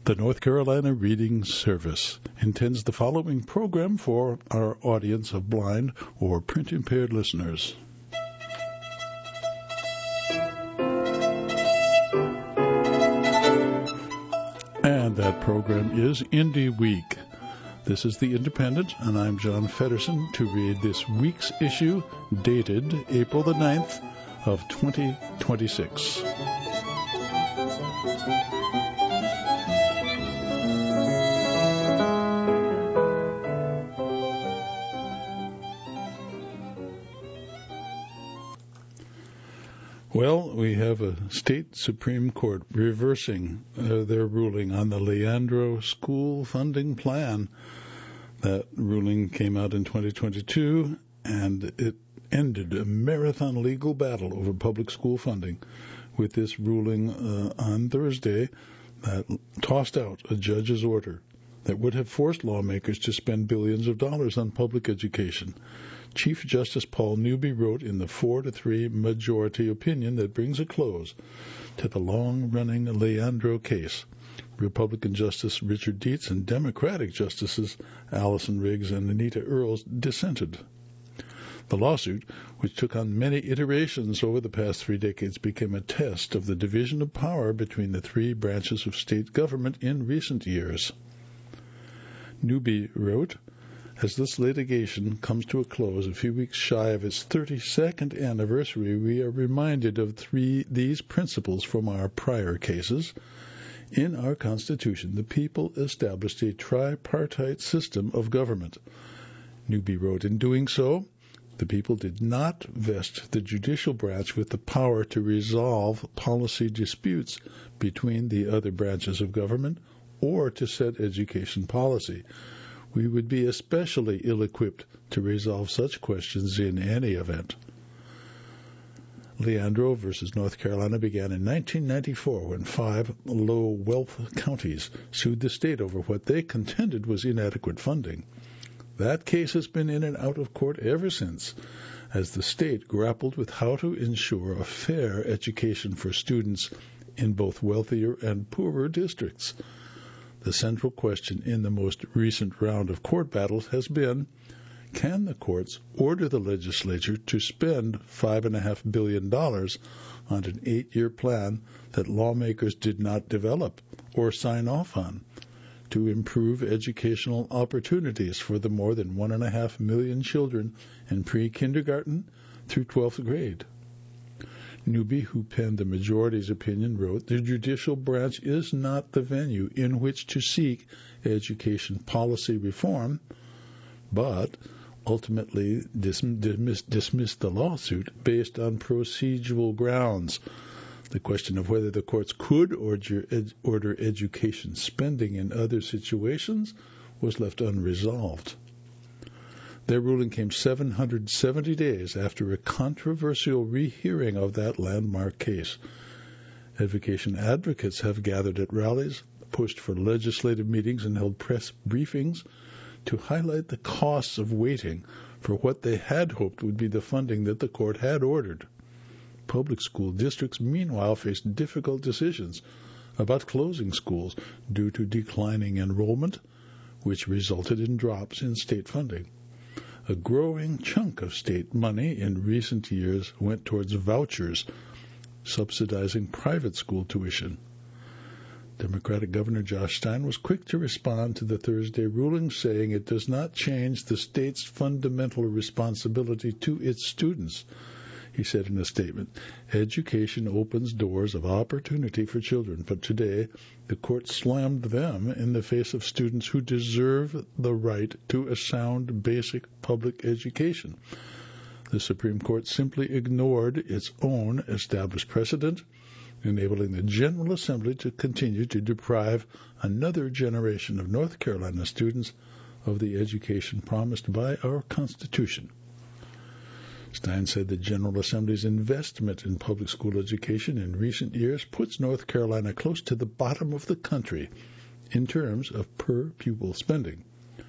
The North Carolina Reading Service intends the following program for our audience of blind or print-impaired listeners. And that program is Indie Week. This is The Independent, and I'm John Feddersen to read this week's issue, dated April the 9th of 2026. Well, we have a state Supreme Court reversing their ruling on the Leandro School Funding Plan. That ruling came out in 2022, and it ended a marathon legal battle over public school funding with this ruling on Thursday that tossed out a judge's order that would have forced lawmakers to spend billions of dollars on public education. Chief Justice Paul Newby wrote in the 4-3 majority opinion that brings a close to the long-running Leandro case. Republican Justice Richard Dietz and Democratic Justices Allison Riggs and Anita Earls dissented. The lawsuit, which took on many iterations over the past 3 decades, became a test of the division of power between the three branches of state government in recent years. Newby wrote, as this litigation comes to a close a few weeks shy of its 32nd anniversary, we are reminded of these principles from our prior cases. In our Constitution, the people established a tripartite system of government. Newby wrote, in doing so, the people did not vest the judicial branch with the power to resolve policy disputes between the other branches of government or to set education policy. We would be especially ill-equipped to resolve such questions in any event. Leandro versus North Carolina began in 1994 when 5 low-wealth counties sued the state over what they contended was inadequate funding. That case has been in and out of court ever since, as the state grappled with how to ensure a fair education for students in both wealthier and poorer districts. The central question in the most recent round of court battles has been, can the courts order the legislature to spend $5.5 billion on an 8-year plan that lawmakers did not develop or sign off on to improve educational opportunities for the more than 1.5 million children in pre-kindergarten through 12th grade? Newby, who penned the majority's opinion, wrote, the judicial branch is not the venue in which to seek education policy reform, but ultimately dismissed the lawsuit based on procedural grounds. The question of whether the courts could order education spending in other situations was left unresolved. Their ruling came 770 days after a controversial rehearing of that landmark case. Education advocates have gathered at rallies, pushed for legislative meetings, and held press briefings to highlight the costs of waiting for what they had hoped would be the funding that the court had ordered. Public school districts, meanwhile, faced difficult decisions about closing schools due to declining enrollment, which resulted in drops in state funding. A growing chunk of state money in recent years went towards vouchers, subsidizing private school tuition. Democratic Governor Josh Stein was quick to respond to the Thursday ruling, saying it does not change the state's fundamental responsibility to its students. He said in a statement, education opens doors of opportunity for children, but today the court slammed them in the face of students who deserve the right to a sound, basic public education. The Supreme Court simply ignored its own established precedent, enabling the General Assembly to continue to deprive another generation of North Carolina students of the education promised by our Constitution. Stein said the General Assembly's investment in public school education in recent years puts North Carolina close to the bottom of the country in terms of per-pupil spending,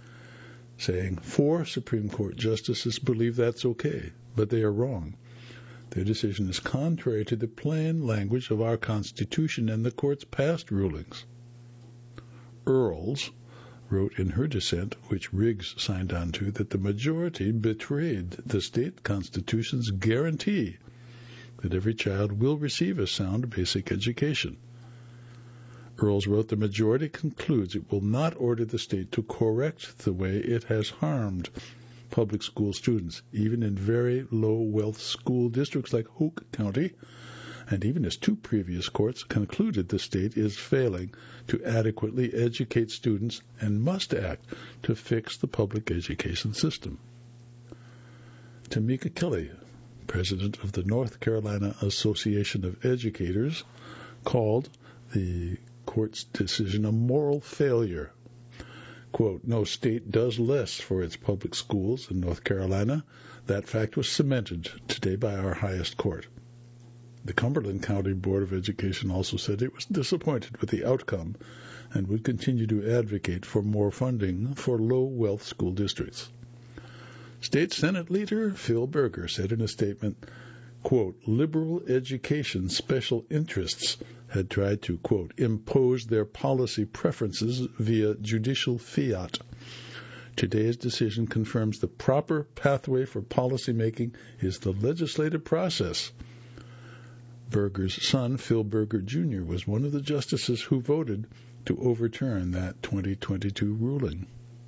saying 4 Supreme Court justices believe that's okay, but they are wrong. Their decision is contrary to the plain language of our Constitution and the Court's past rulings. Earls, wrote in her dissent, which Riggs signed on to, that the majority betrayed the state constitution's guarantee that every child will receive a sound basic education. Earls wrote, the majority concludes it will not order the state to correct the way it has harmed public school students, even in very low-wealth school districts like Hoke County, and even as two previous courts concluded the state is failing to adequately educate students and must act to fix the public education system. Tamika Kelly, president of the North Carolina Association of Educators, called the court's decision a moral failure. Quote, no state does less for its public schools in North Carolina. That fact was cemented today by our highest court. The Cumberland County Board of Education also said it was disappointed with the outcome and would continue to advocate for more funding for low-wealth school districts. State Senate leader Phil Berger said in a statement, quote, liberal education special interests had tried to, quote, impose their policy preferences via judicial fiat. Today's decision confirms the proper pathway for policymaking is the legislative process. Berger's son, Phil Berger Jr., was one of the justices who voted to overturn that 2022 ruling.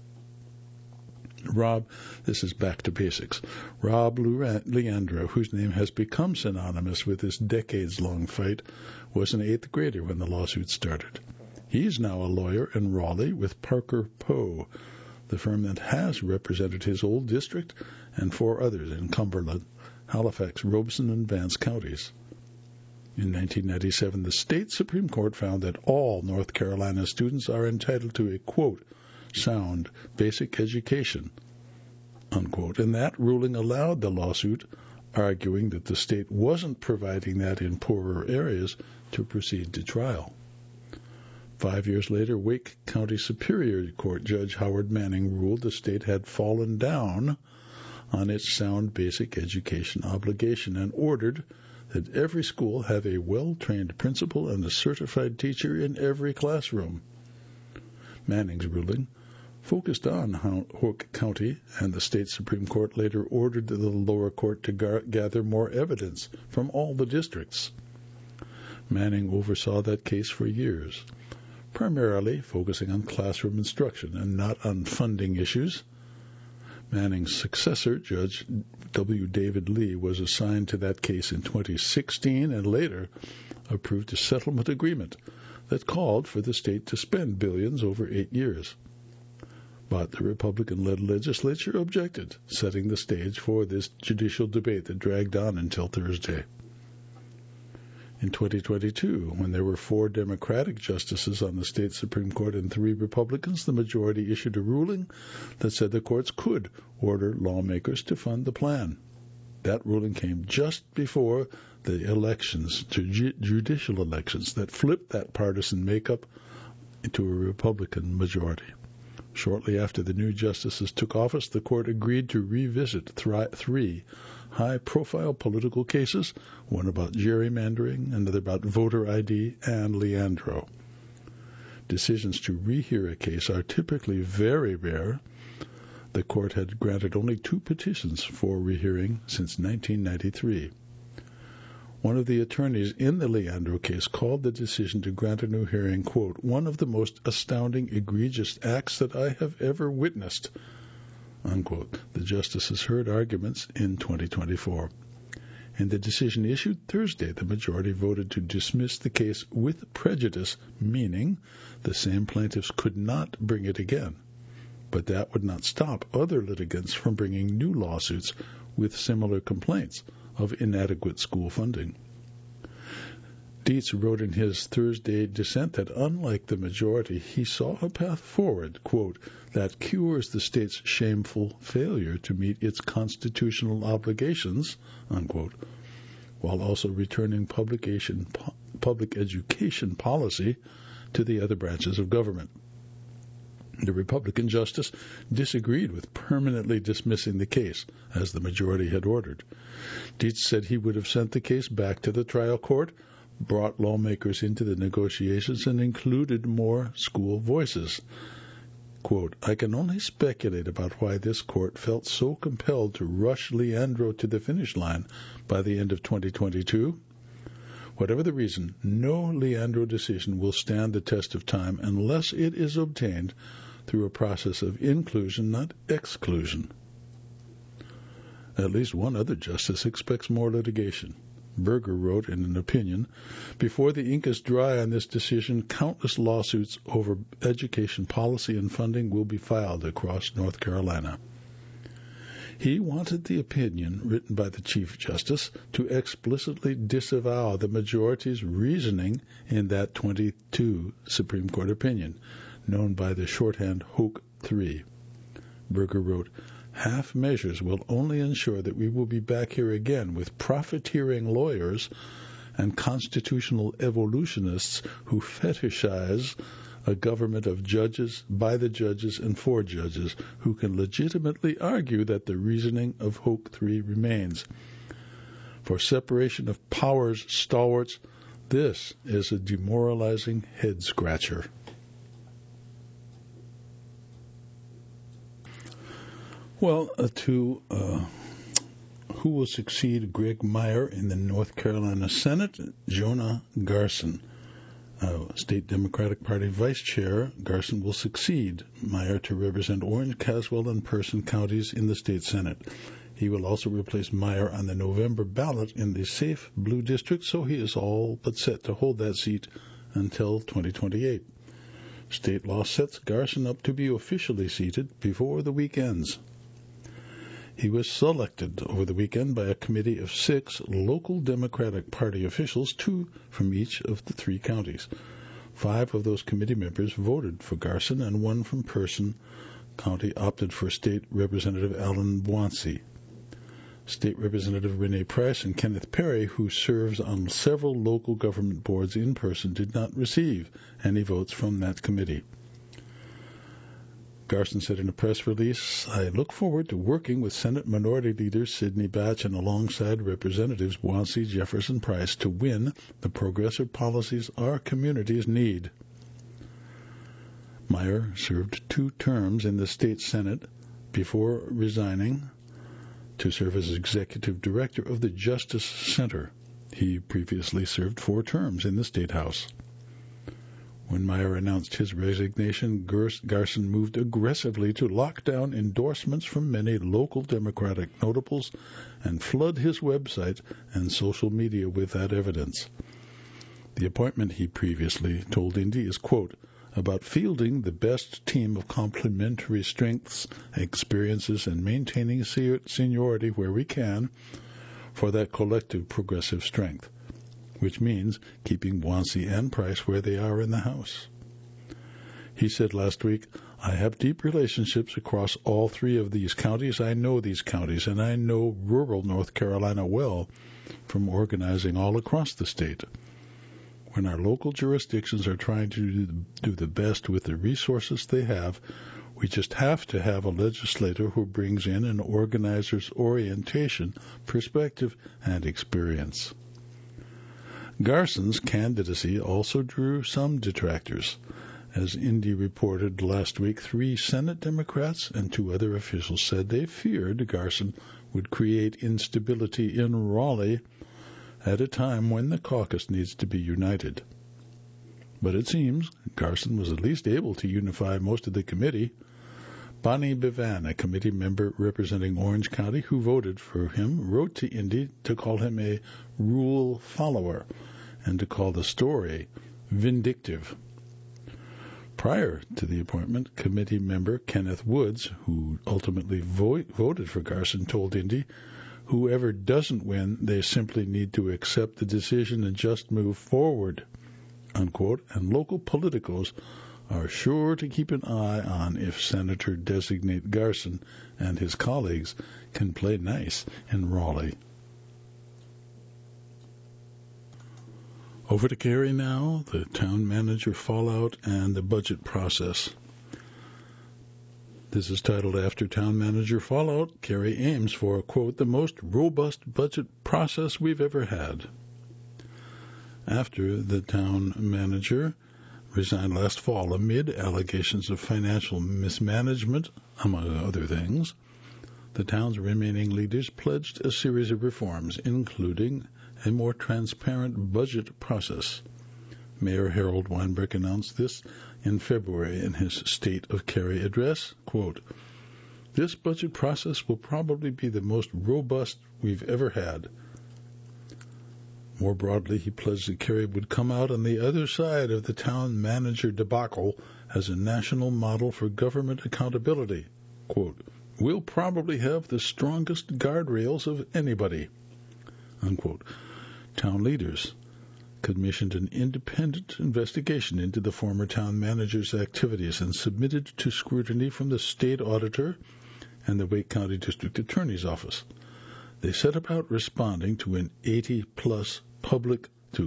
This is back to basics. Rob Leandro, whose name has become synonymous with this decades-long fight, was an 8th grader when the lawsuit started. He's now a lawyer in Raleigh with Parker Poe, the firm that has represented his old district and 4 others in Cumberland, Halifax, Robeson, and Vance counties. In 1997, the state Supreme Court found that all North Carolina students are entitled to a, quote, sound basic education, unquote, and that ruling allowed the lawsuit, arguing that the state wasn't providing that in poorer areas, to proceed to trial. 5 years later, Wake County Superior Court Judge Howard Manning ruled the state had fallen down on its sound basic education obligation and ordered that every school have a well-trained principal and a certified teacher in every classroom. Manning's ruling focused on Hoke County, and the state Supreme Court later ordered the lower court to gather more evidence from all the districts. Manning oversaw that case for years, primarily focusing on classroom instruction and not on funding issues. Manning's successor, Judge W. David Lee, was assigned to that case in 2016 and later approved a settlement agreement that called for the state to spend billions over 8 years. But the Republican-led legislature objected, setting the stage for this judicial debate that dragged on until Thursday. In 2022, when there were 4 Democratic justices on the state Supreme Court and 3 Republicans, the majority issued a ruling that said the courts could order lawmakers to fund the plan. That ruling came just before the elections, judicial elections, that flipped that partisan makeup into a Republican majority. Shortly after the new justices took office, the court agreed to revisit 3 high-profile political cases, one about gerrymandering, another about voter ID, and Leandro. Decisions to rehear a case are typically very rare. The court had granted only 2 petitions for rehearing since 1993. One of the attorneys in the Leandro case called the decision to grant a new hearing, quote, one of the most astounding, egregious acts that I have ever witnessed, unquote. The justices heard arguments in 2024. In the decision issued Thursday, the majority voted to dismiss the case with prejudice, meaning the same plaintiffs could not bring it again. But that would not stop other litigants from bringing new lawsuits with similar complaints of inadequate school funding. Dietz wrote in his Thursday dissent that unlike the majority, he saw a path forward, quote, that cures the state's shameful failure to meet its constitutional obligations, unquote, while also returning public education policy to the other branches of government. The Republican justice disagreed with permanently dismissing the case, as the majority had ordered. Dietz said he would have sent the case back to the trial court, brought lawmakers into the negotiations and included more school voices. Quote, I can only speculate about why this court felt so compelled to rush Leandro to the finish line by the end of 2022. Whatever the reason, no Leandro decision will stand the test of time unless it is obtained through a process of inclusion, not exclusion. At least one other justice expects more litigation. Berger wrote in an opinion, before the ink is dry on this decision, countless lawsuits over education policy and funding will be filed across North Carolina. He wanted the opinion written by the Chief Justice to explicitly disavow the majority's reasoning in that 22 Supreme Court opinion, known by the shorthand Hoke 3. Berger wrote, half measures will only ensure that we will be back here again with profiteering lawyers and constitutional evolutionists who fetishize a government of judges, by the judges, and for judges who can legitimately argue that the reasoning of Hoke 3 remains. For separation of powers stalwarts, this is a demoralizing head-scratcher. Well, who will succeed Greg Meyer in the North Carolina Senate? Jonah Garson, State Democratic Party Vice Chair. Garson will succeed Meyer to represent Orange, Caswell, and Person counties in the state Senate. He will also replace Meyer on the November ballot in the safe blue district, so he is all but set to hold that seat until 2028. State law sets Garson up to be officially seated before the week ends. He was selected over the weekend by a committee of 6 local Democratic Party officials, 2 from each of the 3 counties. 5 of those committee members voted for Garson, and 1 from Person County opted for State Representative Alan Boansey. State Representative Renee Price and Kenneth Perry, who serves on several local government boards in Person, did not receive any votes from that committee. Garson said in a press release, I look forward to working with Senate Minority Leader Sidney Batch and alongside Representatives Boansey, Jefferson, Price to win the progressive policies our communities need. Meyer served 2 terms in the state Senate before resigning to serve as executive director of the Justice Center. He previously served 4 terms in the State House. When Meyer announced his resignation, Garson moved aggressively to lock down endorsements from many local Democratic notables and flood his website and social media with that evidence. The appointment, he previously told Indy, is, quote, about fielding the best team of complementary strengths, experiences, and maintaining seniority where we can for that collective progressive strength, which means keeping Boansey and Price where they are in the House. He said last week, I have deep relationships across all 3 of these counties. I know these counties, and I know rural North Carolina well from organizing all across the state. When our local jurisdictions are trying to do the best with the resources they have, we just have to have a legislator who brings in an organizer's orientation, perspective, and experience. Garson's candidacy also drew some detractors. As Indy reported last week, 3 Senate Democrats and 2 other officials said they feared Garson would create instability in Raleigh at a time when the caucus needs to be united. But it seems Garson was at least able to unify most of the committee. Bonnie Bevan, a committee member representing Orange County who voted for him, wrote to Indy to call him a rule follower and to call the story vindictive. Prior to the appointment, committee member Kenneth Woods, who ultimately voted for Garson, told Indy, whoever doesn't win, they simply need to accept the decision and just move forward, unquote, and local politicos are sure to keep an eye on if Senator-designate Garson and his colleagues can play nice in Raleigh. Over to Carrie now, the town manager fallout and the budget process. This is titled After Town Manager Fallout, Carrie aims for, quote, the most robust budget process we've ever had. after the town manager resigned last fall amid allegations of financial mismanagement, among other things. The town's remaining leaders pledged a series of reforms, including a more transparent budget process. Mayor Harold Weinberg announced this in February in his State of Kerry address. Quote, "This budget process will probably be the most robust we've ever had." More broadly, he pledged that Kerry would come out on the other side of the town manager debacle as a national model for government accountability. Quote, "We'll probably have the strongest guardrails of anybody." Unquote. Town leaders commissioned an independent investigation into the former town manager's activities and submitted to scrutiny from the state auditor and the Wake County District Attorney's Office. They set about responding to an 80-plus public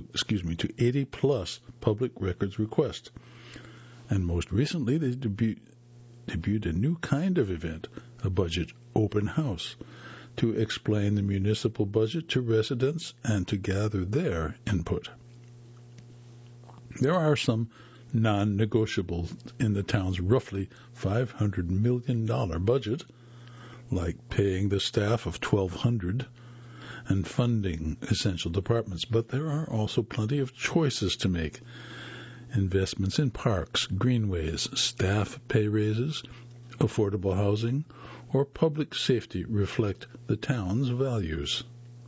records request. And most recently, they debuted a new kind of event, a budget open house, to explain the municipal budget to residents and to gather their input. There are some non-negotiables in the town's roughly $500 million budget, like paying the staff of 1,200 and funding essential departments, but there are also plenty of choices to make. Investments in parks, greenways, staff pay raises, affordable housing, or public safety reflect the town's values.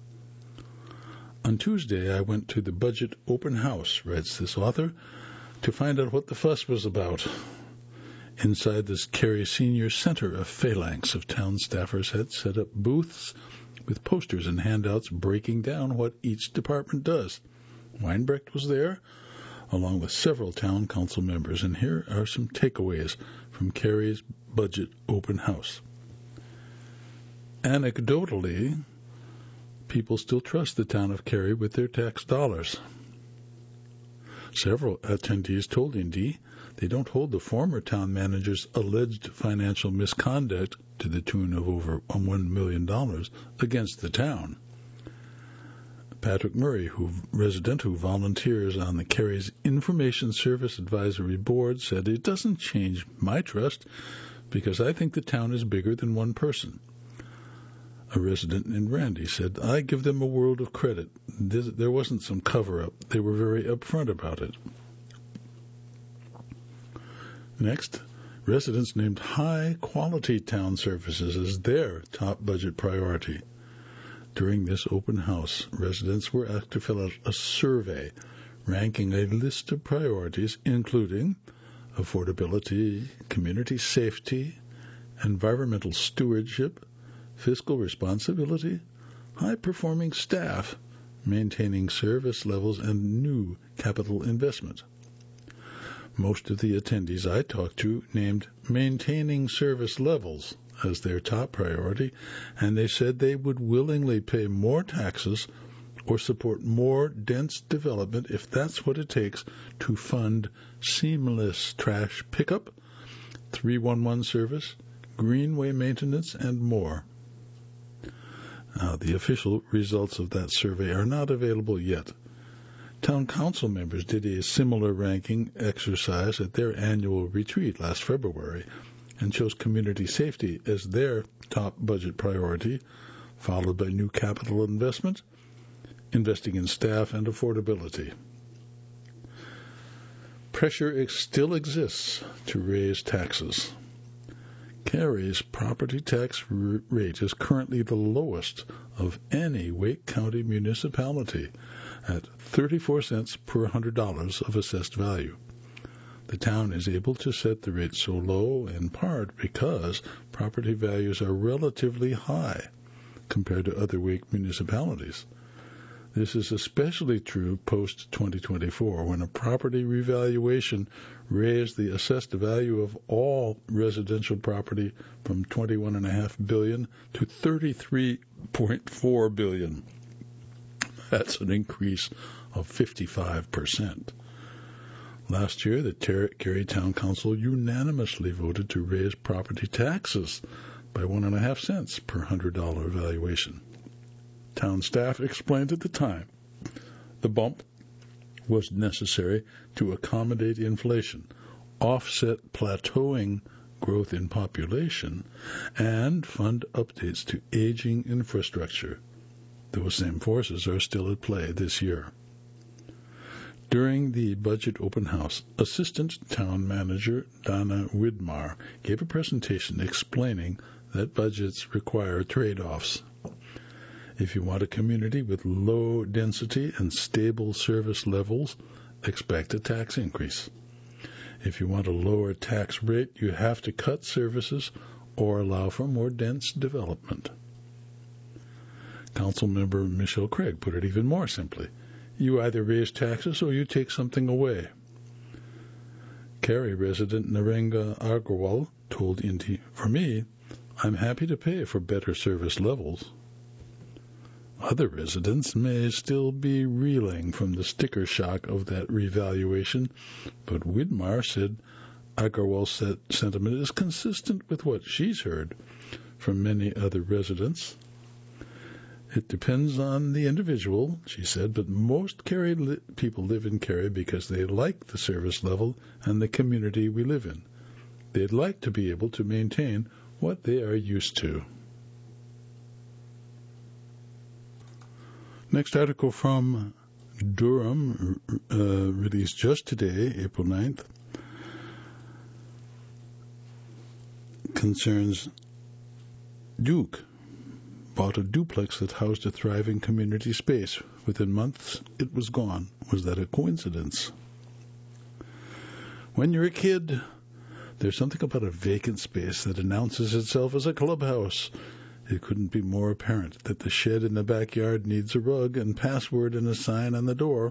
On Tuesday, I went to the budget open house, writes this author, to find out what the fuss was about. Inside this Kerry Senior Center, a phalanx of town staffers had set up booths with posters and handouts breaking down what each department does. Weinbrecht was there, along with several town council members, and here are some takeaways from Kerry's budget open house. Anecdotally, people still trust the town of Kerry with their tax dollars. Several attendees told Indy they don't hold the former town manager's alleged financial misconduct to the tune of over $1 million against the town. Patrick Murray, resident who volunteers on the Kerry's Information Service Advisory Board, said, "It doesn't change my trust because I think the town is bigger than one person." A resident in Randy said, "I give them a world of credit. There wasn't some cover-up. They were very upfront about it." Next, residents named high-quality town services as their top budget priority. During this open house, residents were asked to fill out a survey ranking a list of priorities, including affordability, community safety, environmental stewardship, fiscal responsibility, high-performing staff, maintaining service levels, and new capital investment. Most of the attendees I talked to named maintaining service levels as their top priority, and they said they would willingly pay more taxes or support more dense development if that's what it takes to fund seamless trash pickup, 311 service, greenway maintenance, and more. Now, the official results of that survey are not available yet. Town council members did a similar ranking exercise at their annual retreat last February and chose community safety as their top budget priority, followed by new capital investment, investing in staff, and affordability. Pressure still exists to raise taxes. Kerry's property tax rate is currently the lowest of any Wake County municipality at 34 cents per $100 of assessed value. The town is able to set the rate so low in part because property values are relatively high compared to other Wake municipalities. This is especially true post-2024, when a property revaluation raised the assessed value of all residential property from $21.5 billion to $33.4 billion. That's an increase of 55%. Last year, the Kerry Town Council unanimously voted to raise property taxes by 1.5 cents per $100 valuation. Town staff explained at the time the bump was necessary to accommodate inflation, offset plateauing growth in population, and fund updates to aging infrastructure. Those same forces are still at play this year. During the budget open house, Assistant Town Manager Dana Widmar gave a presentation explaining that budgets require trade-offs. If you want a community with low density and stable service levels, expect a tax increase. If you want a lower tax rate, you have to cut services or allow for more dense development. Councilmember Michelle Craig put it even more simply. You either raise taxes or you take something away. Kerry resident Narendra Agarwal told Inti, "For me, I'm happy to pay for better service levels." Other residents may still be reeling from the sticker shock of that revaluation, but Widmar said Agarwal's sentiment is consistent with what she's heard from many other residents. It depends on the individual, she said, but most Kerry people live in Kerry because they like the service level and the community we live in. They'd like to be able to maintain what they are used to. Next article from Durham, released just today, April 9th, concerns Duke bought a duplex that housed a thriving community space. Within months, it was gone. Was that a coincidence? When you're a kid, there's something about a vacant space that announces itself as a clubhouse. It couldn't be more apparent that the shed in the backyard needs a rug and password and a sign on the door.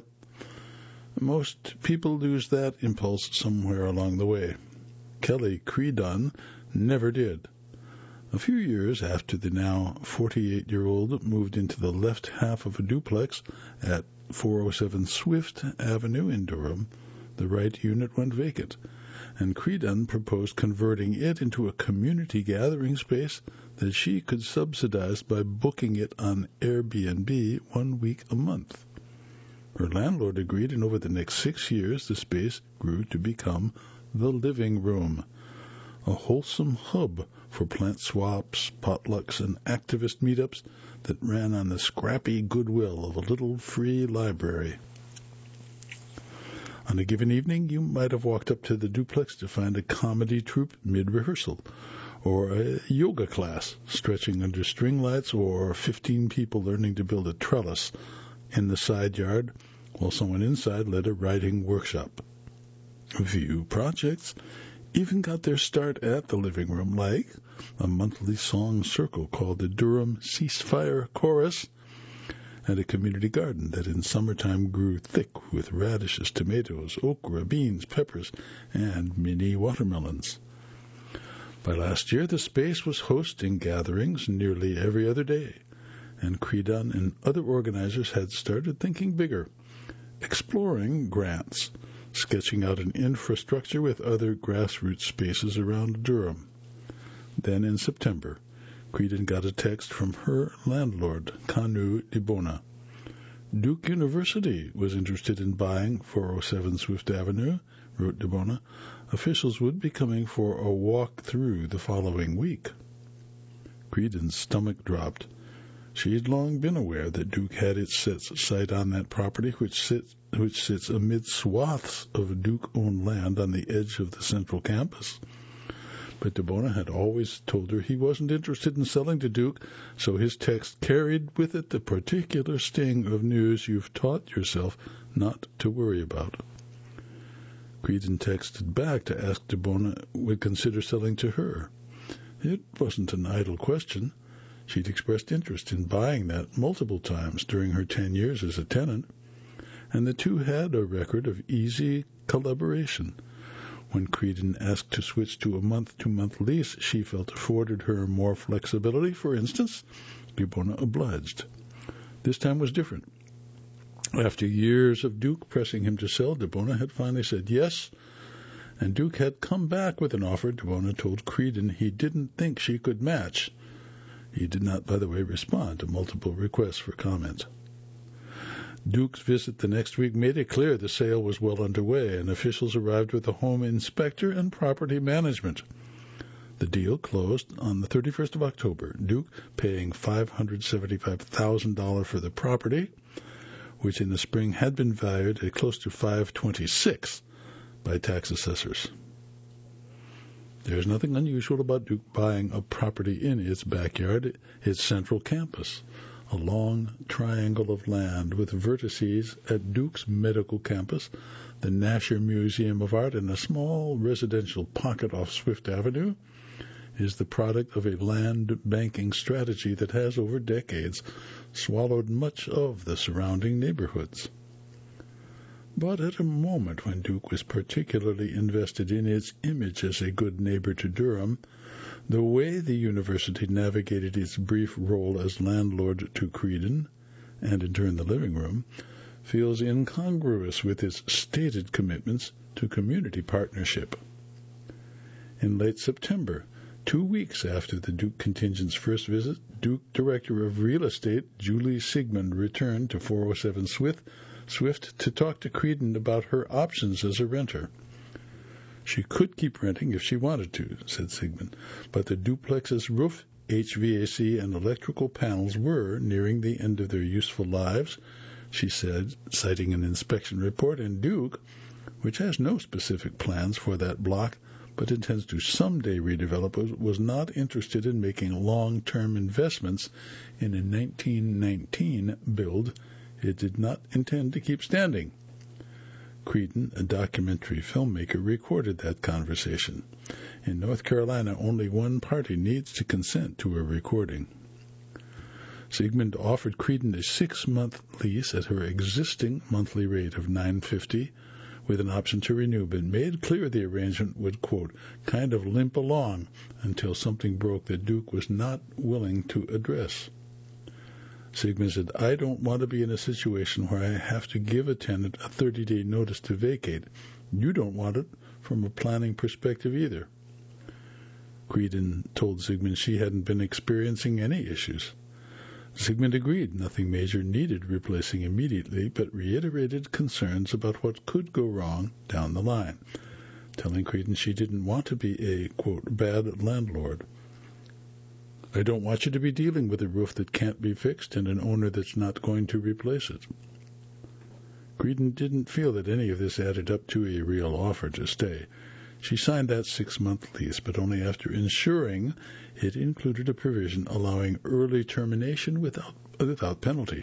Most people lose that impulse somewhere along the way. Kelly Creedon never did. A few years after the now 48-year-old moved into the left half of a duplex at 407 Swift Avenue in Durham, the right unit went vacant, and Creedon proposed converting it into a community gathering space that she could subsidize by booking it on Airbnb 1 week a month. Her landlord agreed, and over the next 6 years, the space grew to become the living room, a wholesome hub for plant swaps, potlucks, and activist meetups that ran on the scrappy goodwill of a little free library. On a given evening, you might have walked up to the duplex to find a comedy troupe mid-rehearsal, or a yoga class stretching under string lights, or 15 people learning to build a trellis in the side yard, while someone inside led a writing workshop. A few projects even got their start at the living room, like a monthly song circle called the Durham Ceasefire Chorus, and a community garden that in summertime grew thick with radishes, tomatoes, okra, beans, peppers, and mini watermelons. By last year, the space was hosting gatherings nearly every other day, and Creedon and other organizers had started thinking bigger, exploring grants, sketching out an infrastructure with other grassroots spaces around Durham. Then in September, Creedon got a text from her landlord, Kanu Dibona. Duke University was interested in buying 407 Swift Avenue, wrote Dibona. Officials would be coming for a walk through the following week. Creedon's stomach dropped. She had long been aware that Duke had its sight on that property, which sits amid swaths of Duke-owned land on the edge of the central campus. But Dibona had always told her he wasn't interested in selling to Duke, so his text carried with it the particular sting of news you've taught yourself not to worry about. Creedon texted back to ask Dibona would consider selling to her. It wasn't an idle question. She'd expressed interest in buying that multiple times during her 10 years as a tenant, and the two had a record of easy collaboration. When Creedon asked to switch to a month-to-month lease she felt afforded her more flexibility, for instance, Dibona obliged. This time was different. After years of Duke pressing him to sell, Dibona had finally said yes, and Duke had come back with an offer Dibona told Creedon he didn't think she could match. He did not, by the way, respond to multiple requests for comment. Duke's visit the next week made it clear the sale was well underway, and officials arrived with a home inspector and property management. The deal closed on the 31st of October, Duke paying $575,000 for the property, which in the spring had been valued at close to $526,000 by tax assessors. There's nothing unusual about Duke buying a property in its backyard, its central campus, a long triangle of land with vertices at Duke's medical campus, the Nasher Museum of Art, and a small residential pocket off Swift Avenue, is the product of a land banking strategy that has, over decades, swallowed much of the surrounding neighborhoods. But at a moment when Duke was particularly invested in its image as a good neighbor to Durham, the way the university navigated its brief role as landlord to Creedon, and in turn the living room, feels incongruous with its stated commitments to community partnership. In late September, 2 weeks after the Duke contingent's first visit, Duke Director of Real Estate Julie Sigmund returned to 407 Swift to talk to Creedon about her options as a renter. She could keep renting if she wanted to, said Sigmund, but the duplex's roof, HVAC, and electrical panels were nearing the end of their useful lives, she said, citing an inspection report, and Duke, which has no specific plans for that block but intends to someday redevelop it, was not interested in making long-term investments in a 1919 build it did not intend to keep standing. Creedon, a documentary filmmaker, recorded that conversation. In North Carolina, only one party needs to consent to a recording. Sigmund offered Creedon a 6-month lease at her existing monthly rate of $950, with an option to renew, but made clear the arrangement would, quote, kind of limp along until something broke that Duke was not willing to address. Sigmund said, I don't want to be in a situation where I have to give a tenant a 30-day notice to vacate. You don't want it from a planning perspective either. Creedon told Sigmund she hadn't been experiencing any issues. Sigmund agreed nothing major needed replacing immediately, but reiterated concerns about what could go wrong down the line, telling Creedon she didn't want to be a, quote, bad landlord. I don't want you to be dealing with a roof that can't be fixed and an owner that's not going to replace it. Creedon didn't feel that any of this added up to a real offer to stay. She signed that 6-month lease, but only after ensuring it included a provision allowing early termination without penalty.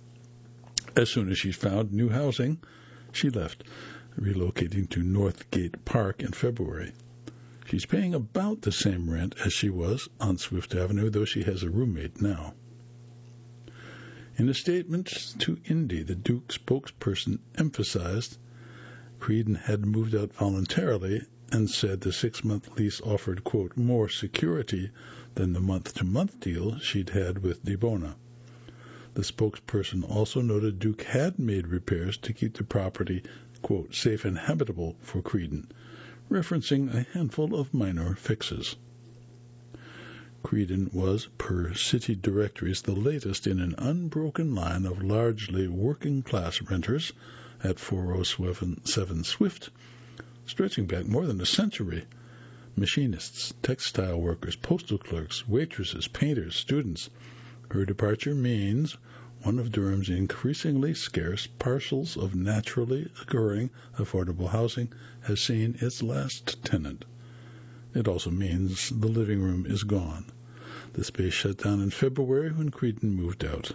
As soon as she found new housing, she left, relocating to Northgate Park in February. She's paying about the same rent as she was on Swift Avenue, though she has a roommate now. In a statement to Indy, the Duke spokesperson emphasized Creedon had moved out voluntarily and said the 6-month lease offered, quote, more security than the month-to-month deal she'd had with DeBona. The spokesperson also noted Duke had made repairs to keep the property, quote, safe and habitable for Creedon, referencing a handful of minor fixes. Creedon was, per city directories, the latest in an unbroken line of largely working-class renters at 407 Swift, stretching back more than a century. Machinists, textile workers, postal clerks, waitresses, painters, students. Her departure means one of Durham's increasingly scarce parcels of naturally occurring affordable housing has seen its last tenant. It also means the living room is gone. The space shut down in February when Creedon moved out.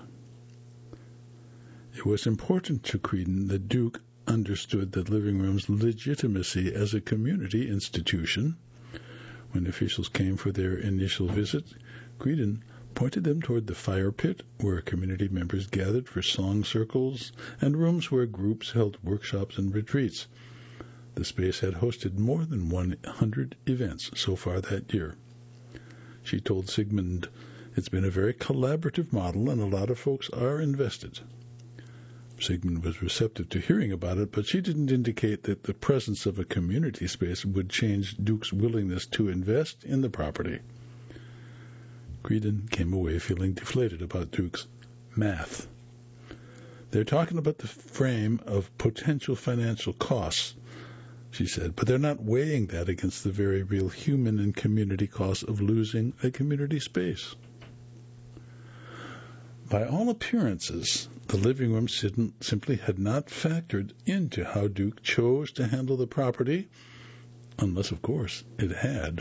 It was important to Creedon that Duke understood the living room's legitimacy as a community institution. When officials came for their initial visit, Creedon pointed them toward the fire pit, where community members gathered for song circles, and rooms where groups held workshops and retreats. The space had hosted more than 100 events so far that year. She told Sigmund, it's been a very collaborative model and a lot of folks are invested. Sigmund was receptive to hearing about it, but she didn't indicate that the presence of a community space would change Duke's willingness to invest in the property. Creedon came away feeling deflated about Duke's math. They're talking about the frame of potential financial costs, she said, but they're not weighing that against the very real human and community costs of losing a community space. By all appearances, the living room simply had not factored into how Duke chose to handle the property, unless, of course, it had.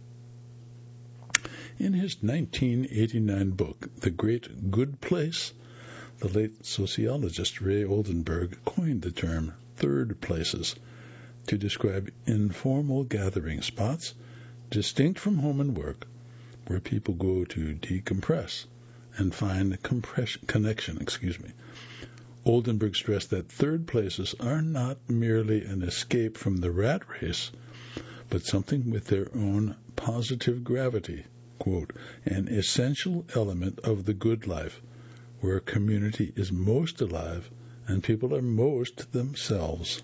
In his 1989 book, The Great Good Place, the late sociologist Ray Oldenburg coined the term third places to describe informal gathering spots distinct from home and work, where people go to decompress and find connection. Oldenburg stressed that third places are not merely an escape from the rat race, but something with their own positive gravity, quote, an essential element of the good life, where community is most alive and people are most themselves.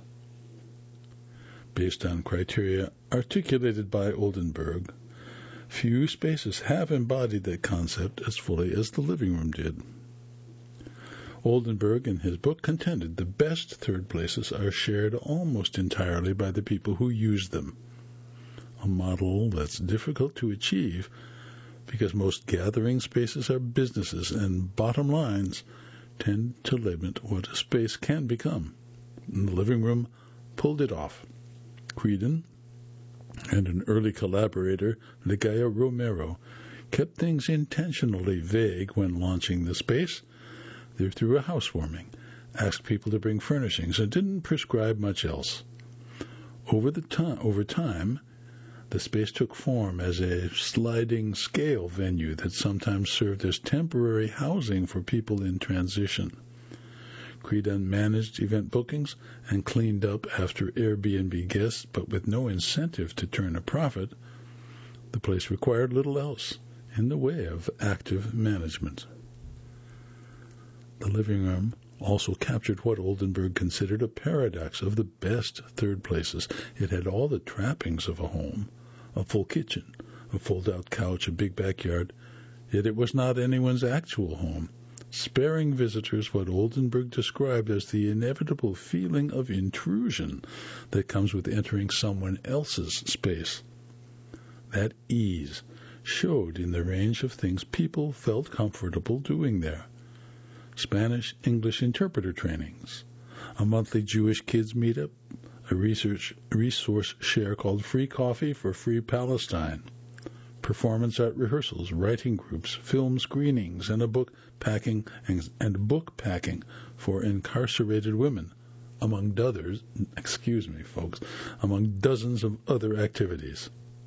Based on criteria articulated by Oldenburg, few spaces have embodied that concept as fully as the living room did. Oldenburg, in his book, contended the best third places are shared almost entirely by the people who use them, a model that's difficult to achieve because most gathering spaces are businesses and bottom lines tend to limit what a space can become. And the living room pulled it off. Creedon and an early collaborator, Ligaya Romero, kept things intentionally vague when launching the space. They threw a housewarming, asked people to bring furnishings, and didn't prescribe much else. Over time, the space took form as a sliding scale venue that sometimes served as temporary housing for people in transition. Creedon managed event bookings and cleaned up after Airbnb guests, but with no incentive to turn a profit. The place required little else in the way of active management. The living room also captured what Oldenburg considered a paradox of the best third places. It had all the trappings of a home, a full kitchen, a fold-out couch, a big backyard, yet it was not anyone's actual home, sparing visitors what Oldenburg described as the inevitable feeling of intrusion that comes with entering someone else's space. That ease showed in the range of things people felt comfortable doing there. Spanish-English interpreter trainings, a monthly Jewish kids meetup, a resource share called Free Coffee for Free Palestine, performance art rehearsals, writing groups, film screenings, and book packing for incarcerated women, among dozens of other activities.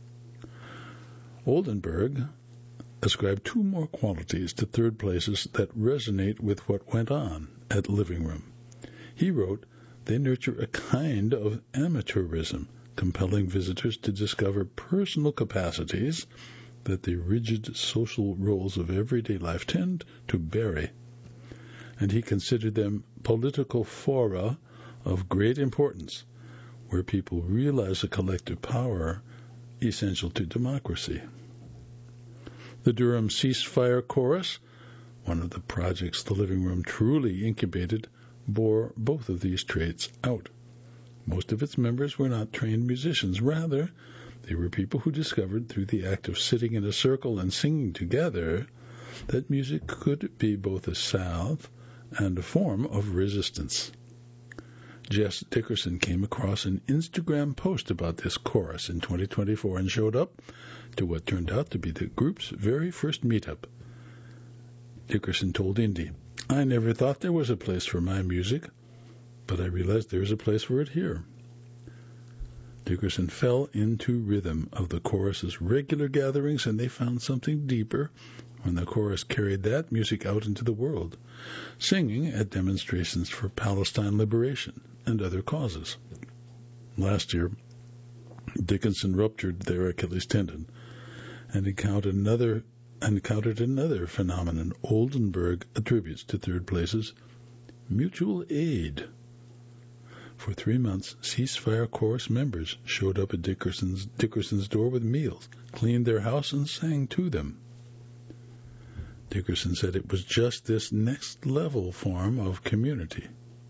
Oldenburg ascribed two more qualities to third places that resonate with what went on at Living Room. He wrote, they nurture a kind of amateurism, compelling visitors to discover personal capacities that the rigid social roles of everyday life tend to bury. And he considered them political fora of great importance, where people realize a collective power essential to democracy. The Durham Ceasefire Chorus, one of the projects the living room truly incubated, bore both of these traits out. Most of its members were not trained musicians. Rather, they were people who discovered through the act of sitting in a circle and singing together that music could be both a salve and a form of resistance. Jess Dickerson came across an Instagram post about this chorus in 2024 and showed up to what turned out to be the group's very first meetup. Dickerson told Indy, I never thought there was a place for my music, but I realized there's a place for it here. Dickerson fell into rhythm of the chorus's regular gatherings, and they found something deeper when the chorus carried that music out into the world, singing at demonstrations for Palestine liberation and other causes. Last year, Dickinson ruptured their Achilles tendon and encountered another phenomenon Oldenburg attributes to third places, mutual aid. For 3 months, Ceasefire Chorus members showed up at Dickerson's door with meals, cleaned their house, and sang to them. Dickerson said it was just this next-level form of community.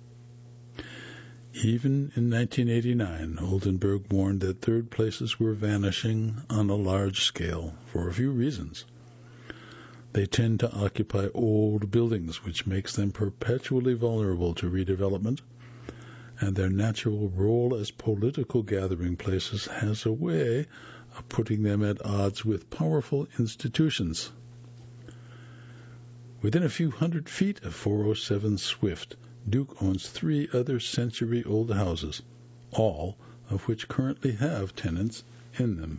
Even in 1989, Oldenburg warned that third places were vanishing on a large scale for a few reasons. They tend to occupy old buildings, which makes them perpetually vulnerable to redevelopment, and their natural role as political gathering places has a way of putting them at odds with powerful institutions. Within a few hundred feet of 407 Swift, Duke owns 3 other century-old houses, all of which currently have tenants in them.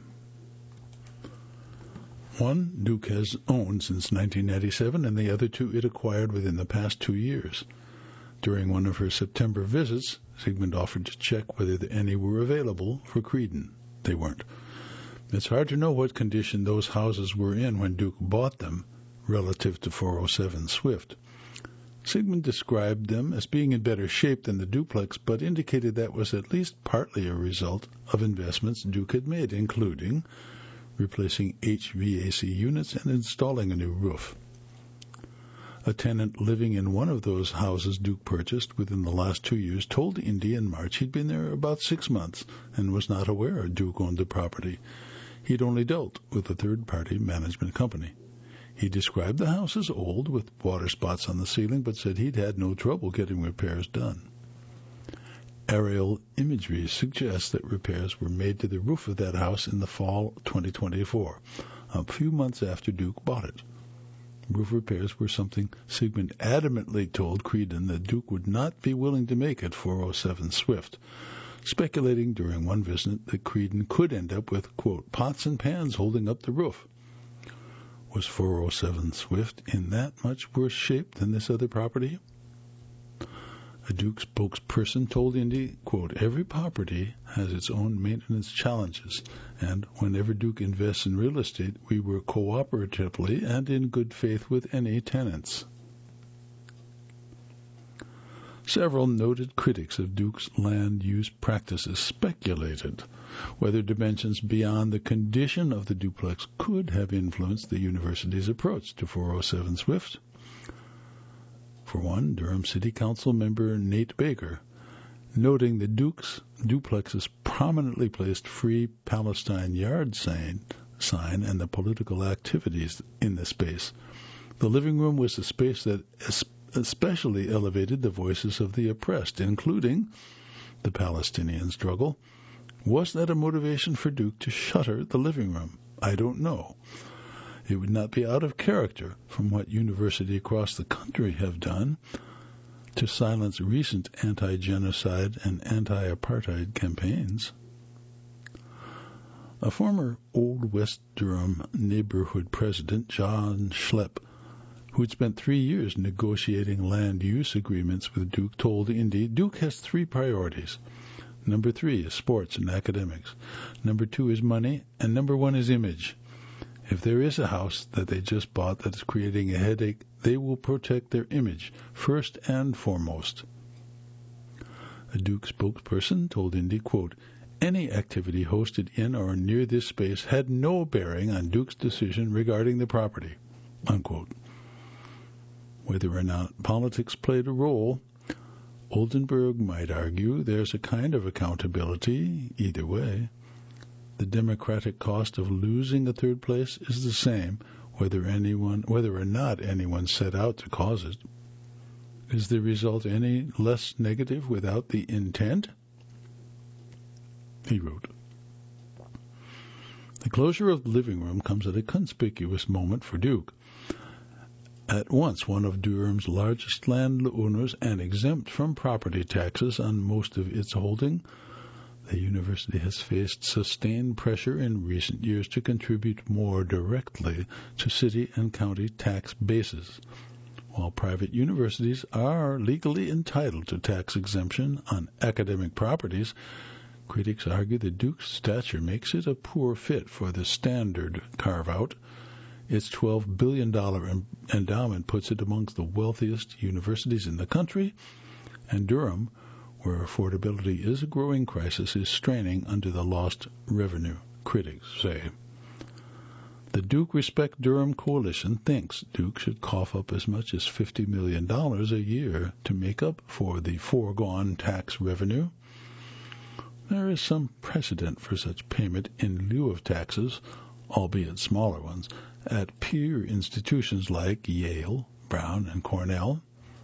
One Duke has owned since 1997, and the other 2 it acquired within the past 2 years. During one of her September visits, Sigmund offered to check whether any were available for Creedon. They weren't. It's hard to know what condition those houses were in when Duke bought them, relative to 407 Swift. Sigmund described them as being in better shape than the duplex, but indicated that was at least partly a result of investments Duke had made, including replacing HVAC units and installing a new roof. A tenant living in one of those houses Duke purchased within the last 2 years told Indy in March he'd been there about 6 months and was not aware Duke owned the property. He'd only dealt with a third-party management company. He described the house as old, with water spots on the ceiling, but said he'd had no trouble getting repairs done. Aerial imagery suggests that repairs were made to the roof of that house in the fall 2024, a few months after Duke bought it. Roof repairs were something Sigmund adamantly told Creedon that Duke would not be willing to make at 407 Swift, speculating during one visit that Creedon could end up with, quote, pots and pans holding up the roof. Was 407 Swift in that much worse shape than this other property? A Duke spokesperson told Indy, quote, every property has its own maintenance challenges, and whenever Duke invests in real estate, we work cooperatively and in good faith with any tenants. Several noted critics of Duke's land use practices speculated whether dimensions beyond the condition of the duplex could have influenced the university's approach to 407 Swift. For one, Durham City Council member Nate Baker, noting the Duke's duplex's prominently placed Free Palestine Yard sign and the political activities in the space. The living room was a space that especially elevated the voices of the oppressed, including the Palestinian struggle. Was that a motivation for Duke to shutter the living room? I don't know. It would not be out of character from what universities across the country have done to silence recent anti-genocide and anti-apartheid campaigns. A former Old West Durham neighborhood president, John Schlepp, who had spent 3 years negotiating land use agreements with Duke, told Indy, Duke has 3 priorities. Number 3 is sports and academics. Number 2 is money. And number 1 is image. If there is a house that they just bought that is creating a headache, they will protect their image first and foremost. A Duke spokesperson told Indy, quote, any activity hosted in or near this space had no bearing on Duke's decision regarding the property, unquote. Whether or not politics played a role, Oldenburg might argue there's a kind of accountability either way. The democratic cost of losing a third place is the same whether or not anyone set out to cause it. Is the result any less negative without the intent? He wrote, the closure of the living room comes at a conspicuous moment for Duke. At once one of Durham's largest landowners and exempt from property taxes on most of its holding, the university has faced sustained pressure in recent years to contribute more directly to city and county tax bases. While private universities are legally entitled to tax exemption on academic properties, critics argue that Duke's stature makes it a poor fit for the standard carve-out. Its $12 billion endowment puts it amongst the wealthiest universities in the country, and Durham, where affordability is a growing crisis, is straining under the lost revenue, critics say. The Duke Respect Durham Coalition thinks Duke should cough up as much as $50 million a year to make up for the foregone tax revenue. There is some precedent for such payment in lieu of taxes, albeit smaller ones, at peer institutions like Yale, Brown, and Cornell.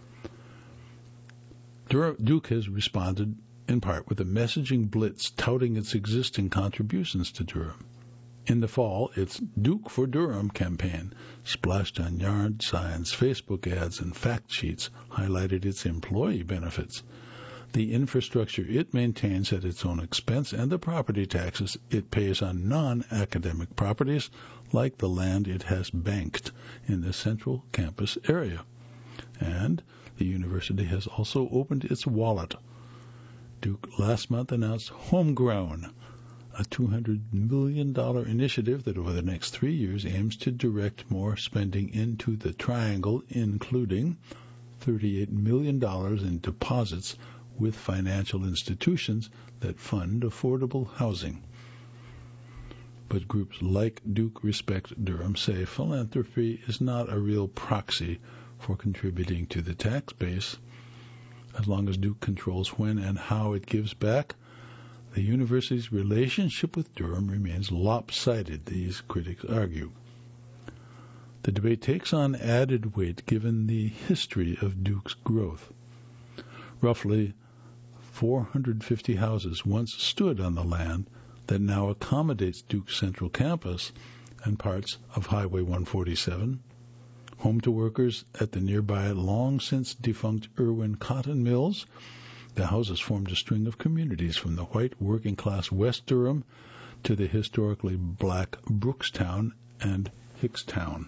Duke has responded in part with a messaging blitz touting its existing contributions to Durham. In the fall, its Duke for Durham campaign, splashed on yard signs, Facebook ads, and fact sheets, highlighted its employee benefits, the infrastructure it maintains at its own expense, and the property taxes it pays on non-academic properties like the land it has banked in the central campus area. And the university has also opened its wallet. Duke last month announced Homegrown, a $200 million initiative that over the next 3 years aims to direct more spending into the triangle, including $38 million in deposits with financial institutions that fund affordable housing. But groups like Duke Respect Durham say philanthropy is not a real proxy for contributing to the tax base. As long as Duke controls when and how it gives back, the university's relationship with Durham remains lopsided, these critics argue. The debate takes on added weight given the history of Duke's growth. Roughly 450 houses once stood on the land that now accommodates Duke's central campus and parts of Highway 147. Home to workers at the nearby long-since-defunct Irwin Cotton Mills, the houses formed a string of communities from the white working-class West Durham to the historically black Brookstown and Hickstown.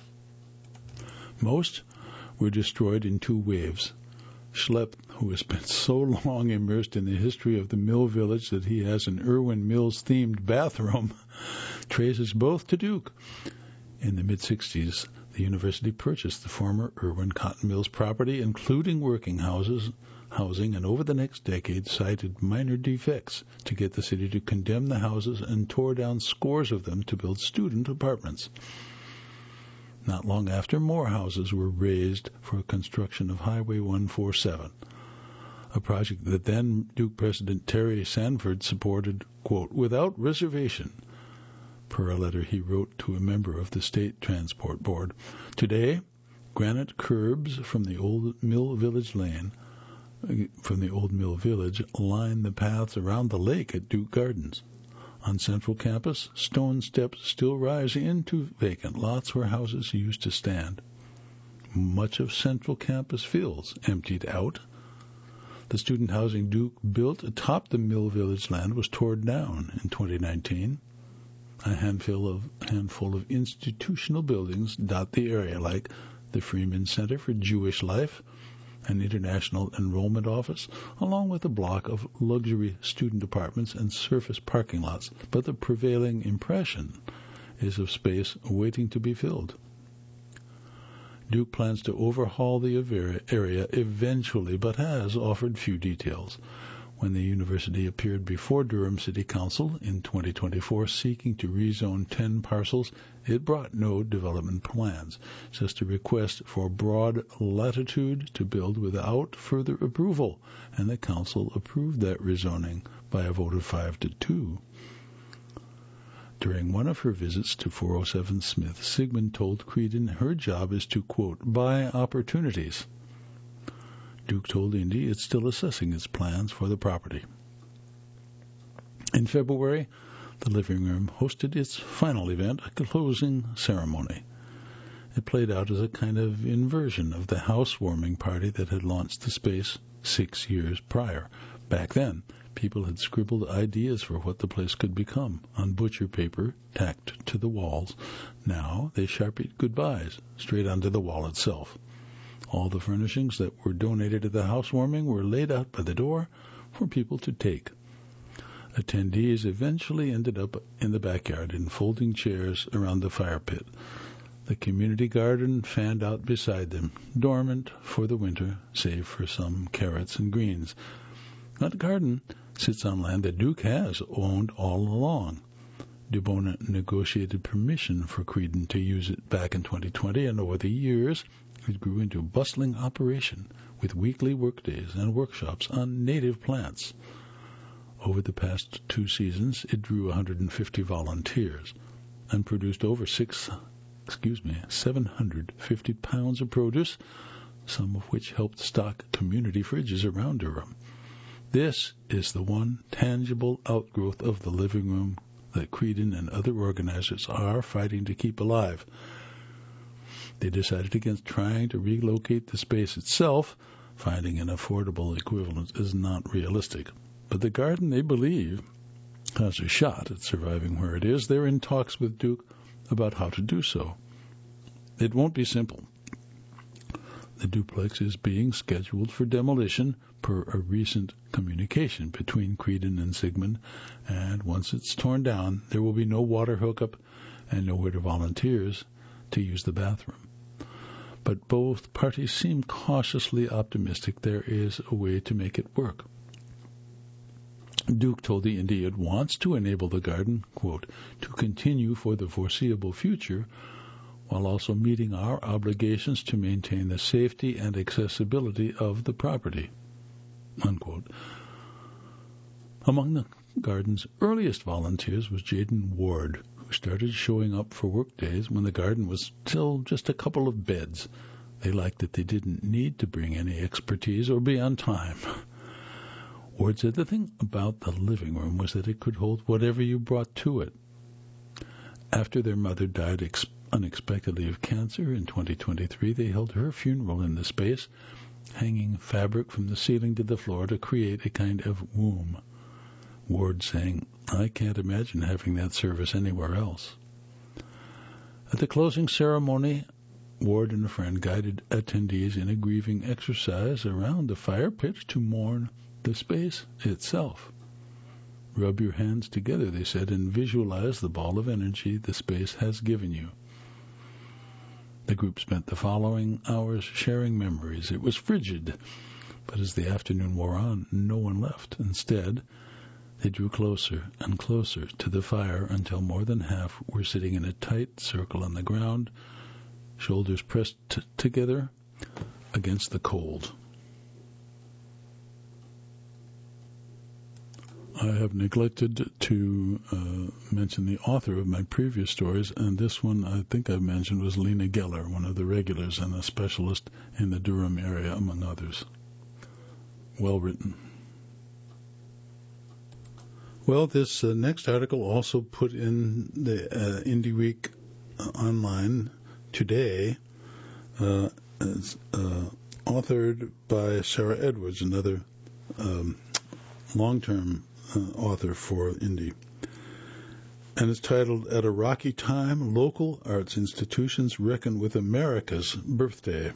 Most were destroyed in 2 waves. Schlepp, who has been so long immersed in the history of the mill village that he has an Irwin Mills-themed bathroom, traces both to Duke. In the mid-'60s, the university purchased the former Irwin Cotton Mills property, including working housing, and over the next decade cited minor defects to get the city to condemn the houses and tore down scores of them to build student apartments. Not long after, more houses were raised for construction of Highway 147, a project that then Duke President Terry Sanford supported, quote, without reservation, per a letter he wrote to a member of the State Transport Board. Today, granite curbs from the old Mill Village line the paths around the lake at Duke Gardens. On Central Campus, stone steps still rise into vacant lots where houses used to stand. Much of Central Campus feels emptied out. The student housing Duke built atop the Mill Village land was torn down in 2019. A handful of institutional buildings dot the area, like the Freeman Center for Jewish Life, an international enrollment office, along with a block of luxury student apartments and surface parking lots. But the prevailing impression is of space waiting to be filled. Duke plans to overhaul the area eventually, but has offered few details. When the university appeared before Durham City Council in 2024 seeking to rezone 10 parcels, it brought no development plans, just a request for broad latitude to build without further approval, and the council approved that rezoning by a vote of 5-2. During one of her visits to 407 Smith, Sigmund told Creedon her job is to, quote, buy opportunities. Duke told Indy it's still assessing its plans for the property. In February, the living room hosted its final event, a closing ceremony. It played out as a kind of inversion of the housewarming party that had launched the space 6 years prior. Back then, people had scribbled ideas for what the place could become on butcher paper tacked to the walls. Now they sharpied goodbyes straight onto the wall itself. All the furnishings that were donated at the housewarming were laid out by the door for people to take. Attendees eventually ended up in the backyard in folding chairs around the fire pit. The community garden fanned out beside them, dormant for the winter, save for some carrots and greens. That garden sits on land that Duke has owned all along. DuBona negotiated permission for Creedon to use it back in 2020, and over the years it grew into a bustling operation with weekly workdays and workshops on native plants. Over the past 2 seasons, it drew 150 volunteers and produced over 750 pounds of produce, some of which helped stock community fridges around Durham. This is the one tangible outgrowth of the living room that Creedon and other organizers are fighting to keep alive. They decided against trying to relocate the space itself. Finding an affordable equivalent is not realistic. But the garden, they believe, has a shot at surviving where it is. They're in talks with Duke about how to do so. It won't be simple. The duplex is being scheduled for demolition per a recent communication between Creedon and Sigmund, and once it's torn down, there will be no water hookup and nowhere to volunteers to use the bathroom. But both parties seem cautiously optimistic there is a way to make it work. Duke told the Indy it wants to enable the garden, quote, to continue for the foreseeable future, while also meeting our obligations to maintain the safety and accessibility of the property, unquote. Among the garden's earliest volunteers was Jaden Ward, who started showing up for work days when the garden was still just a couple of beds. They liked that they didn't need to bring any expertise or be on time. Ward said the thing about the living room was that it could hold whatever you brought to it. After their mother died unexpectedly of cancer in 2023, they held her funeral in the space, hanging fabric from the ceiling to the floor to create a kind of womb. Ward saying, I can't imagine having that service anywhere else. At the closing ceremony, Ward and a friend guided attendees in a grieving exercise around the fire pit to mourn the space itself. Rub your hands together, they said, and visualize the ball of energy the space has given you. The group spent the following hours sharing memories. It was frigid, but as the afternoon wore on, no one left. Instead, they drew closer and closer to the fire until more than half were sitting in a tight circle on the ground, shoulders pressed together against the cold. I have neglected to mention the author of my previous stories, and this one I think I mentioned was Lena Geller, one of the regulars and a specialist in the Durham area, among others. Well written. Well, this next article also put in the Indie Week online today. It's authored by Sarah Edwards, another long-term author for Indie. And it's titled, At a Rocky Time, Local Arts Institutions Reckon with America's Birthday.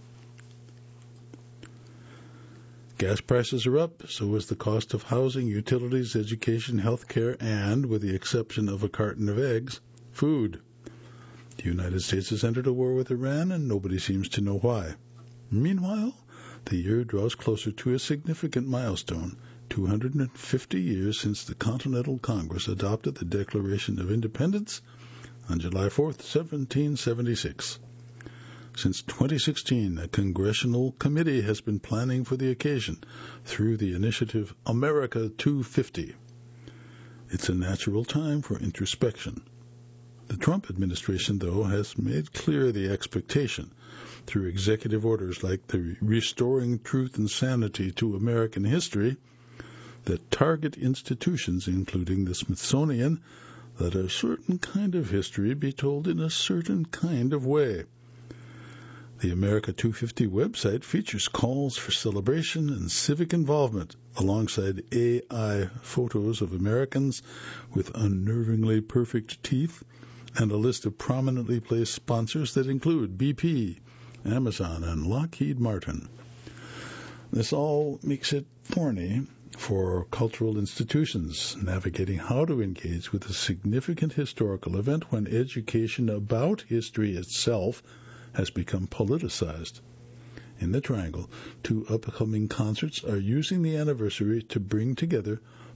Gas prices are up, so is the cost of housing, utilities, education, health care, and, with the exception of a carton of eggs, food. The United States has entered a war with Iran, and nobody seems to know why. Meanwhile, the year draws closer to a significant milestone, 250 years since the Continental Congress adopted the Declaration of Independence on July 4th, 1776. Since 2016, a congressional committee has been planning for the occasion through the initiative America 250. It's a natural time for introspection. The Trump administration, though, has made clear the expectation through executive orders like the Restoring Truth and Sanity to American History that target institutions, including the Smithsonian, that a certain kind of history be told in a certain kind of way. The America 250 website features calls for celebration and civic involvement, alongside AI photos of Americans with unnervingly perfect teeth, and a list of prominently placed sponsors that include BP, Amazon, and Lockheed Martin. This all makes it thorny for cultural institutions navigating how to engage with a significant historical event when education about history itself has become politicized. In the Triangle, 2 upcoming concerts are using the anniversary to bring together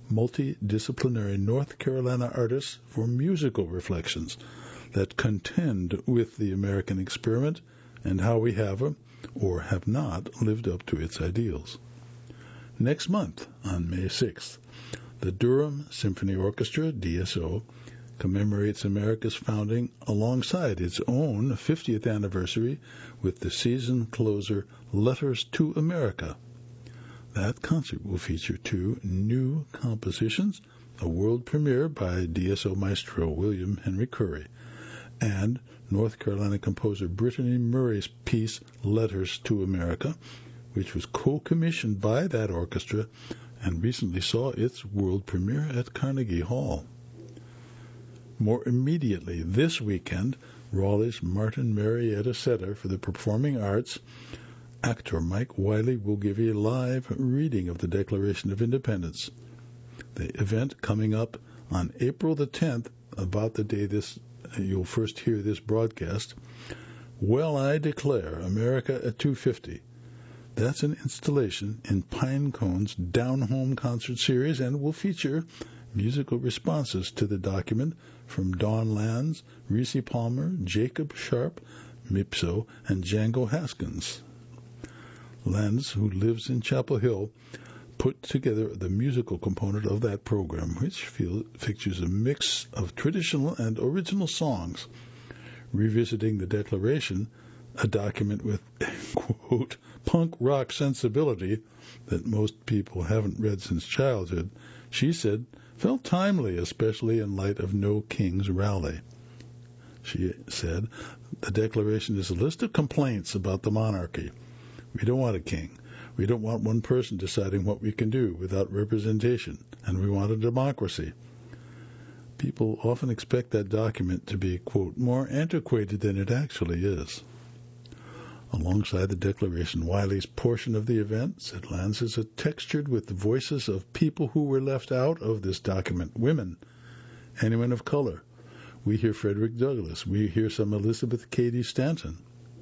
multidisciplinary North Carolina artists for musical reflections that contend with the American experiment and how we have or have not lived up to its ideals. Next month, on May 6th, the Durham Symphony Orchestra, DSO, commemorates America's founding alongside its own 50th anniversary with the season closer Letters to America. That concert will feature 2 new compositions, a world premiere by DSO maestro William Henry Curry, and North Carolina composer Brittany Murray's piece Letters to America, which was co-commissioned by that orchestra and recently saw its world premiere at Carnegie Hall. More immediately, this weekend, Raleigh's Martin Marietta Center for the Performing Arts, actor Mike Wiley will give a live reading of the Declaration of Independence. The event coming up on April the 10th, about the day you'll first hear this broadcast. Well, I Declare America at 2:50. That's an installation in Pinecone's Down Home concert series and will feature musical responses to the document from Don Lanz, Reese Palmer, Jacob Sharp, Mipso, and Django Haskins. Lanz, who lives in Chapel Hill, put together the musical component of that program, which features a mix of traditional and original songs, revisiting the Declaration, a document with, quote, punk rock sensibility that most people haven't read since childhood, she said, felt timely, especially in light of No King's Rally. She said, the Declaration is a list of complaints about the monarchy. We don't want a king. We don't want one person deciding what we can do without representation, and we want a democracy. People often expect that document to be, quote, more antiquated than it actually is. Alongside the Declaration, Wiley's portion of the event, said Lanz, is textured with the voices of people who were left out of this document, women, anyone of color. We hear Frederick Douglass. We hear some Elizabeth Cady Stanton.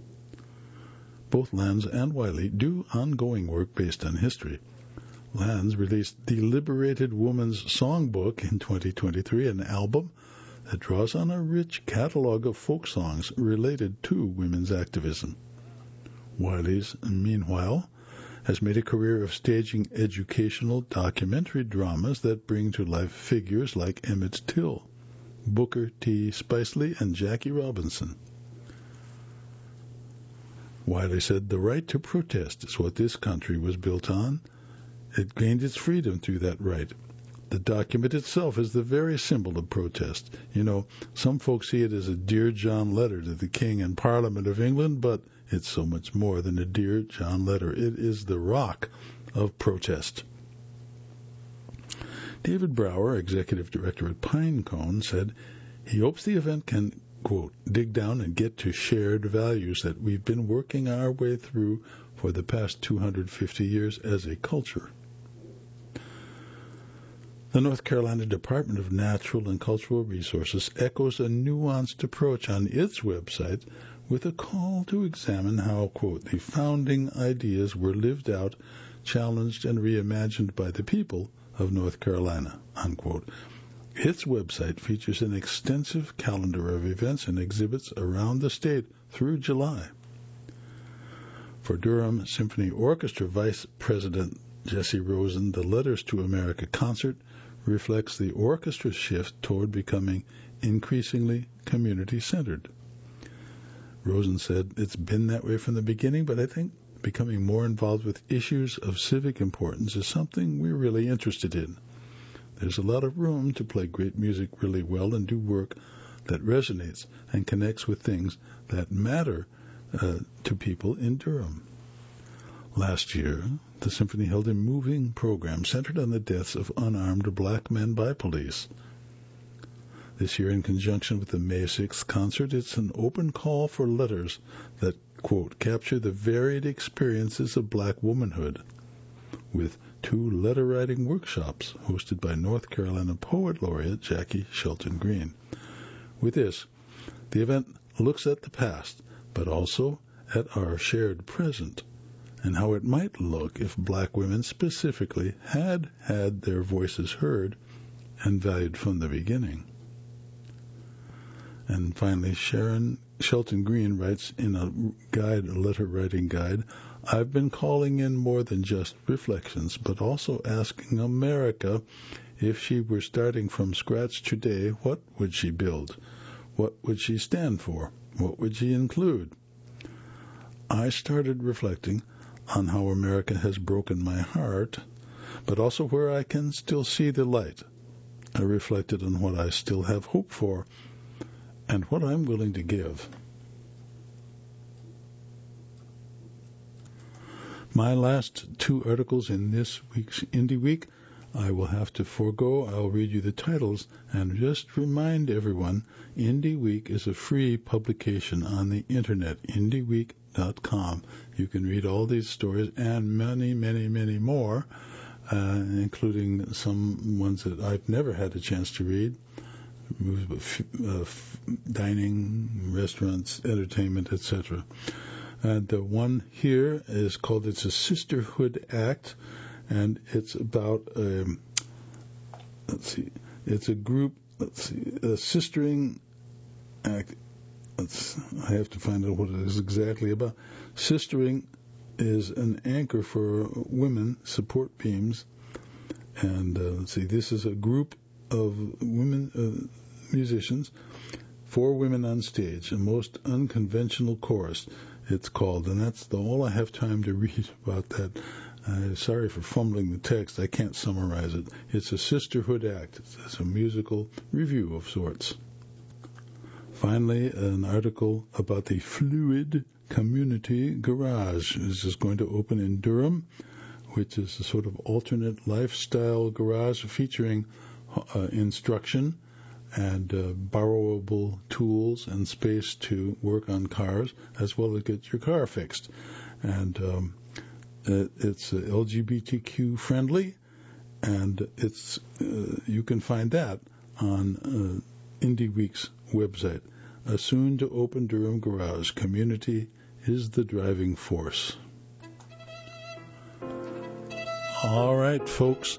Both Lanz and Wiley do ongoing work based on history. Lanz released the Liberated Woman's Songbook in 2023, an album that draws on a rich catalog of folk songs related to women's activism. Wiley's, meanwhile, has made a career of staging educational documentary dramas that bring to life figures like Emmett Till, Booker T. Spicely, and Jackie Robinson. Wiley said, the right to protest is what this country was built on. It gained its freedom through that right. The document itself is the very symbol of protest. You know, some folks see it as a Dear John letter to the King and Parliament of England, but it's so much more than a Dear John letter. It is the rock of protest. David Brower, executive director at Pinecone, said he hopes the event can, quote, dig down and get to shared values that we've been working our way through for the past 250 years as a culture. The North Carolina Department of Natural and Cultural Resources echoes a nuanced approach on its website with a call to examine how, quote, the founding ideas were lived out, challenged, and reimagined by the people of North Carolina, unquote. Its website features an extensive calendar of events and exhibits around the state through July. For Durham Symphony Orchestra Vice President Jesse Rosen, the Letters to America concert reflects the orchestra's shift toward becoming increasingly community-centered. Rosen said, it's been that way from the beginning, but I think becoming more involved with issues of civic importance is something we're really interested in. There's a lot of room to play great music really well and do work that resonates and connects with things that matter to people in Durham. Last year, the symphony held a moving program centered on the deaths of unarmed black men by police. This year, in conjunction with the May 6th concert, it's an open call for letters that, quote, capture the varied experiences of black womanhood, with 2 letter-writing workshops hosted by North Carolina Poet Laureate Jackie Shelton Green. With this, the event looks at the past, but also at our shared present, and how it might look if black women specifically had their voices heard and valued from the beginning. And finally, Shelton Green writes in a letter writing guide, I've been calling in more than just reflections, but also asking America if she were starting from scratch today, what would she build? What would she stand for? What would she include? I started reflecting on how America has broken my heart, but also where I can still see the light. I reflected on what I still have hope for and what I'm willing to give. My last two articles in this week's Indie Week, I will have to forego. I'll read you the titles and just remind everyone, Indie Week is a free publication on the internet, indieweek.com. You can read all these stories and many, many, many more, including some ones that I've never had a chance to read. Dining, restaurants, entertainment, etc. And the one here is called It's a Sisterhood Act, and it's about it's a group, a sistering act. I have to find out what it is exactly about. Sistering is an anchor for women support beams, and this is a group of women musicians, 4 women on stage, a most unconventional chorus, it's called, and that's all I have time to read about that. Sorry for fumbling the text. I can't summarize it. It's a sisterhood act. It's a musical review of sorts. Finally, an article about the Fluid Community Garage. This is going to open in Durham, which is a sort of alternate lifestyle garage featuring instruction and borrowable tools and space to work on cars, as well as get your car fixed. And it's LGBTQ friendly, and it's you can find that on Indie Week's website. A soon-to-open Durham garage. Community is the driving force. All right, folks.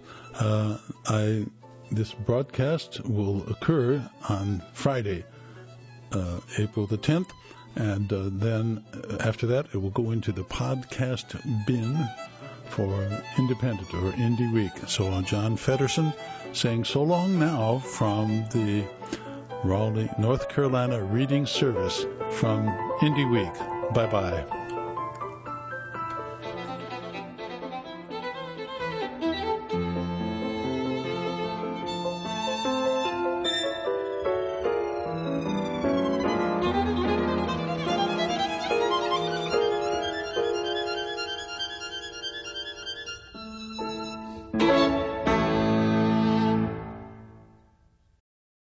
This broadcast will occur on Friday, April the 10th, and then after that it will go into the podcast bin for Independent or Indie Week. So John Feddersen saying so long now from the Raleigh, North Carolina Reading Service from Indie Week. Bye-bye.